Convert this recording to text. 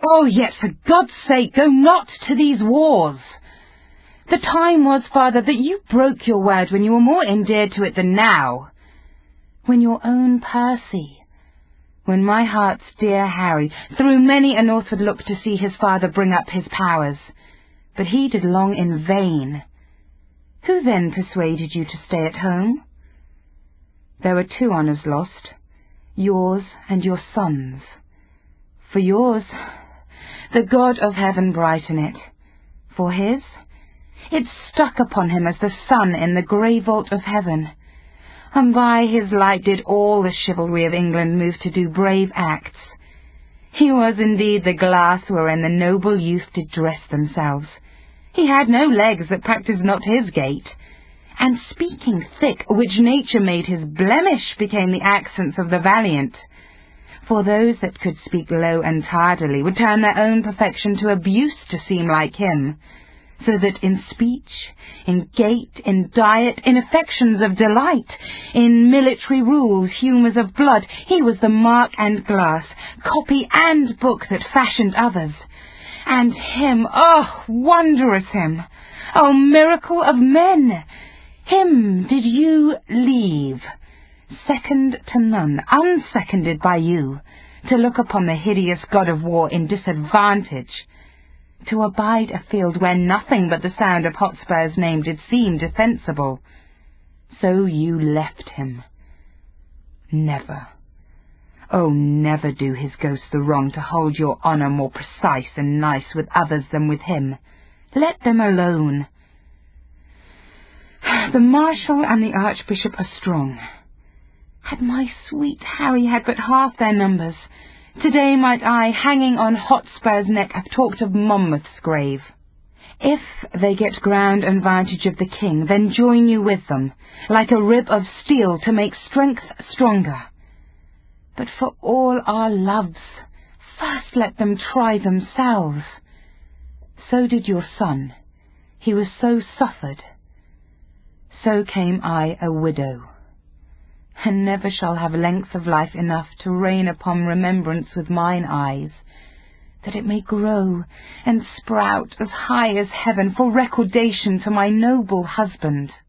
Oh, yet for God's sake, go not to these wars. The time was, father, that you broke your word when you were more endeared to it than now. When your own Percy, when my heart's dear Harry, through many a northward look to see his father bring up his powers, but he did long in vain. Who then persuaded you to stay at home? There were 2 honours lost, yours and your son's. For yours, the God of heaven brighten it. For his, it stuck upon him as the sun in the grey vault of heaven, and by his light did all the chivalry of England move to do brave acts. He was indeed the glass wherein the noble youth did dress themselves. He had no legs that practised not his gait, and speaking thick, which nature made his blemish, became the accents of the valiant. For those that could speak low and tardily would turn their own perfection to abuse to seem like him, so that in speech, in gait, in diet, in affections of delight, in military rules, humours of blood, he was the mark and glass, copy and book that fashioned others. And him, oh, wondrous him, oh, miracle of men, him did you leave, second to none, unseconded by you, to look upon the hideous god of war in disadvantage, to abide afield where nothing but the sound of Hotspur's name did seem defensible. So you left him. Never, oh, never do his ghost the wrong to hold your honour more precise and nice with others than with him. Let them alone. The Marshal and the Archbishop are strong. Had my sweet Harry had but half their numbers, today might I, hanging on Hotspur's neck, have talked of Monmouth's grave. If they get ground and vantage of the king, then join you with them, like a rib of steel to make strength stronger. But for all our loves, first let them try themselves. So did your son. He was so suffered. So came I a widow, and never shall have length of life enough to reign upon remembrance with mine eyes, that it may grow and sprout as high as heaven for recordation to my noble husband.